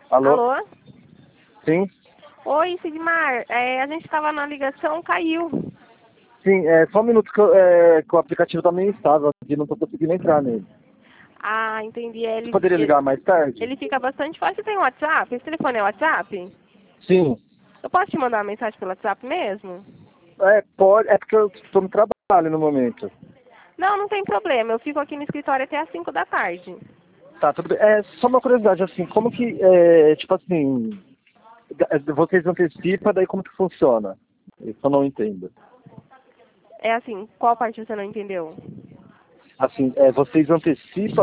Alô? Alô? Sim? Oi, Sigmar. A gente estava na ligação, caiu. Sim, só um minuto que o aplicativo tá meio instável aqui, não tô conseguindo entrar nele. Ah, entendi. Você poderia ligar mais tarde? Ele fica bastante fácil. Você tem WhatsApp? Esse telefone é WhatsApp? Sim. Eu posso te mandar uma mensagem pelo WhatsApp mesmo? Pode, é porque eu estou no trabalho no momento. Não, não tem problema. Eu fico aqui no escritório até às 5 da tarde. Tá, tudo bem. Só uma curiosidade, assim, como que, tipo assim, vocês antecipam, daí como que funciona? Isso eu não entendo. É assim, qual parte você não entendeu? Assim, vocês antecipam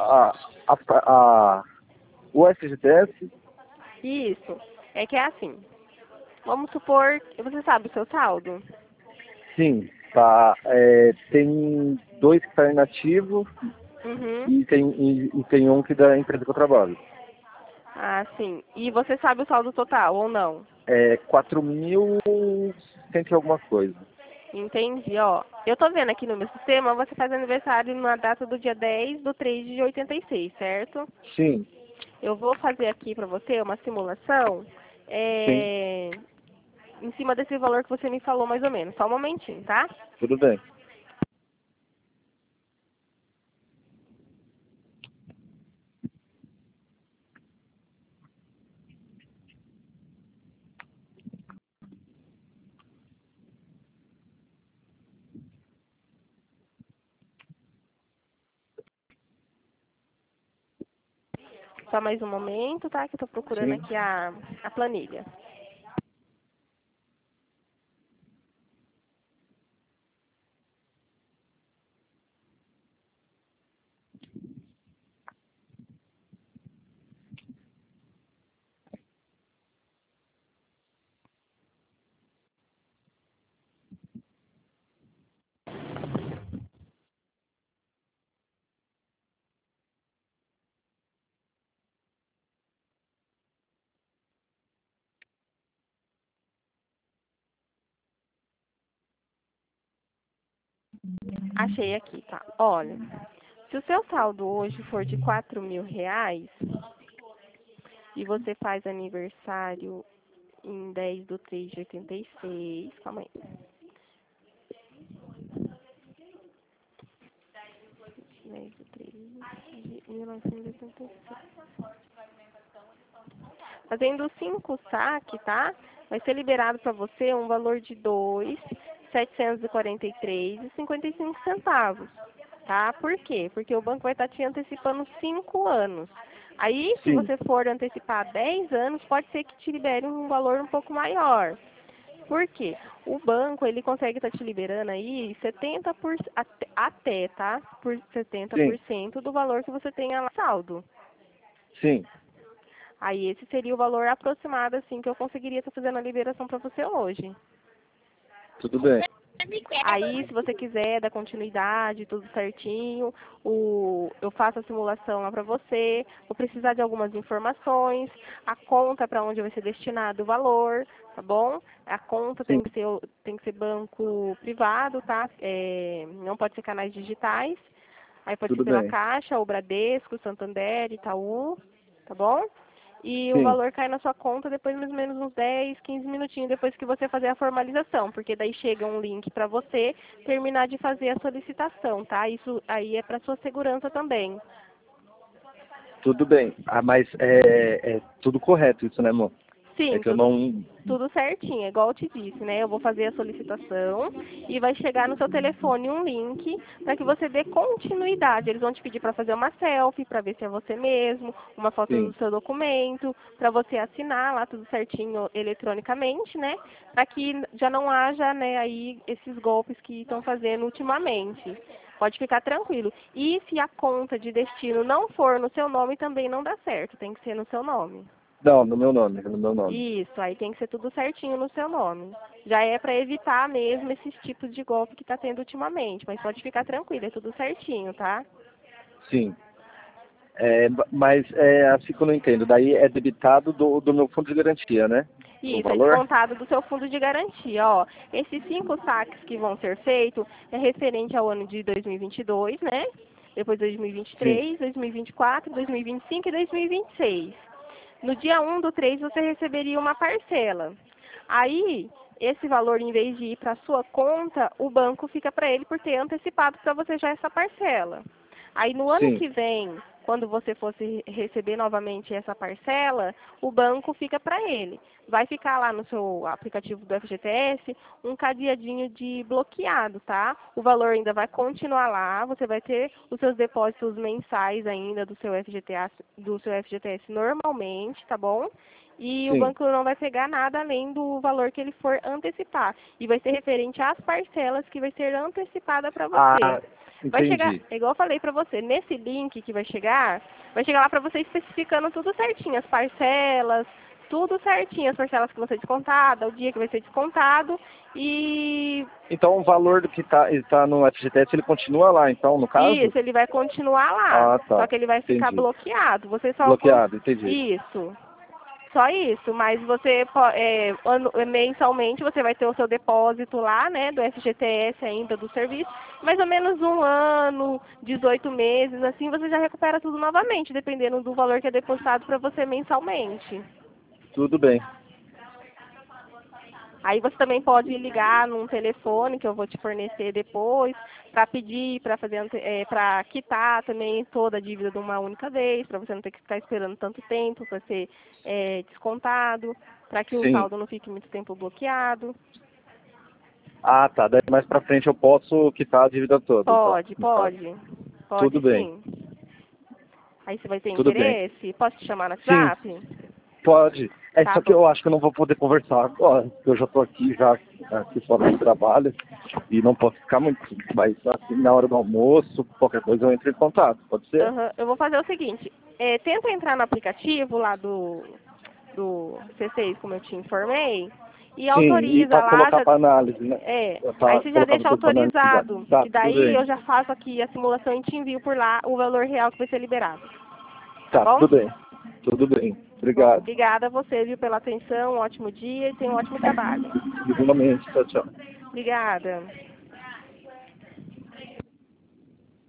o FGTS? Isso. É que é assim. Vamos supor, você sabe o seu saldo? Sim, tá. Tem dois que estão inativos Uhum. e tem um que da empresa que eu trabalho. Ah, sim. E você sabe o saldo total ou não? 4.100 e alguma coisa. Entendi, ó. Eu tô vendo aqui no meu sistema, você faz aniversário na data do dia 10/3/86, certo? Sim, Eu vou fazer aqui pra você uma simulação sim, em cima desse valor que você me falou mais ou menos. Só um momentinho, tá? tudo bem. Só mais um momento, tá? Que eu tô procurando Sim. aqui a planilha. Achei aqui, tá? Olha, se o seu saldo hoje for de R$ 4.000 e você faz aniversário em 10/3/86, calma aí. 10/3/1986. Fazendo 5 saques, tá? Vai ser liberado para você um valor de 2.743,55 centavos, tá? Por quê? Porque o banco vai estar te antecipando 5 anos. Aí, se Sim, você for antecipar 10 anos, pode ser que te libere um valor um pouco maior. Por quê? O banco, ele consegue estar te liberando aí 70% tá? Por sim, 70% do valor que você tenha lá saldo. sim, Aí esse seria o valor aproximado, assim, que eu conseguiria estar fazendo a liberação para você hoje. tudo bem. Aí, se você quiser dar continuidade, tudo certinho, eu faço a simulação lá para você. Vou precisar de algumas informações, a conta para onde vai ser destinado o valor, tá bom? A conta Sim, tem que ser banco privado, tá? Não pode ser canais digitais. Aí pode ser tudo pela bem. Caixa, ou Bradesco, Santander, Itaú, tá bom? E o Sim, valor cai na sua conta depois mais ou menos uns 10, 15 minutinhos depois que você fazer a formalização, porque daí chega um link para você terminar de fazer a solicitação, tá? Isso aí é para sua segurança também. tudo bem. Mas é tudo correto isso, né, amor? É Sim, que eu não... tudo certinho, é igual eu te disse, né? Eu vou fazer a solicitação e vai chegar no seu telefone um link para que você dê continuidade. Eles vão te pedir para fazer uma selfie, para ver se é você mesmo, uma foto do Sim, seu documento, para você assinar lá tudo certinho eletronicamente, né? Para que já não haja, né, aí esses golpes que estão fazendo ultimamente. Pode ficar tranquilo. E se a conta de destino não for no seu nome, também não dá certo, tem que ser no seu nome. não, no meu nome, no meu nome. Isso, aí tem que ser tudo certinho no seu nome. Já é para evitar mesmo esses tipos de golpe que está tendo ultimamente, mas pode ficar tranquilo, é tudo certinho, tá? Sim. Mas assim que eu não entendo. Daí é debitado do meu fundo de garantia, né? O Isso, é valor? descontado do seu fundo de garantia, ó. Esses 5 saques que vão ser feitos é referente ao ano de 2022, né? Depois Sim, 2023, 2024, 2025 e 2026. No dia 1/3 você receberia uma parcela. Aí, esse valor, em vez de ir para a sua conta, o banco fica para ele por ter antecipado para você já essa parcela. Aí, no ano Sim. que vem, quando você fosse receber novamente essa parcela, o banco fica para ele. Vai ficar lá no seu aplicativo do FGTS um cadeadinho de bloqueado, tá? O valor ainda vai continuar lá, você vai ter os seus depósitos mensais ainda do seu FGTS normalmente, tá bom? E o Sim. banco não vai pegar nada além do valor que ele for antecipar. E vai ser referente às parcelas que vai ser antecipada para você. Ah, Vai chegar, entendi. é igual eu falei para você, nesse link que vai chegar lá para você especificando tudo certinho, as parcelas, tudo certinho, as parcelas que vão ser descontadas, o dia que vai ser descontado e Então o valor do que tá no FGTS, ele continua lá, então, no caso? isso, ele vai continuar lá, Ah, só tá. que ele vai ficar Entendi. bloqueado. Você só Bloqueado, entendi. isso. Só isso, mas você mensalmente você vai ter o seu depósito lá, né, do FGTS ainda do serviço, mais ou menos 1 ano, 18 meses, assim você já recupera tudo novamente, dependendo do valor que é depositado para você mensalmente. Tudo bem. Aí você também pode ligar num telefone que eu vou te fornecer depois, para pedir, para fazer, para quitar também toda a dívida de uma única vez, para você não ter que ficar esperando tanto tempo para ser descontado, para que o Sim. saldo não fique muito tempo bloqueado. Ah, tá. Daí mais pra frente eu posso quitar a dívida toda, então. Pode, No caso. pode. Tudo Pode bem. sim. Aí você vai ter Tudo bem. interesse? Posso te chamar no Sim, WhatsApp? pode. É Tá só que bom. eu acho que eu não vou poder conversar agora, porque eu já tô aqui fora do trabalho e não posso ficar muito. Mas assim, na hora do almoço, qualquer coisa eu entro em contato, pode ser? Aham. Eu vou fazer o seguinte, tenta entrar no aplicativo lá do C6, como eu te informei, e Sim, e autoriza para lá, colocar para análise, né? aí Para você já colocar deixa depois para analisar. autorizado, Tá, que tudo daí bem. eu já faço aqui a simulação e te envio por lá o valor real que vai ser liberado, tá Tá, bom? tudo bem. Tudo bem. Bom, Obrigado. obrigada a você, viu, pela atenção, um ótimo dia e tenha um ótimo trabalho. Igualmente. Tchau, tchau. Obrigada.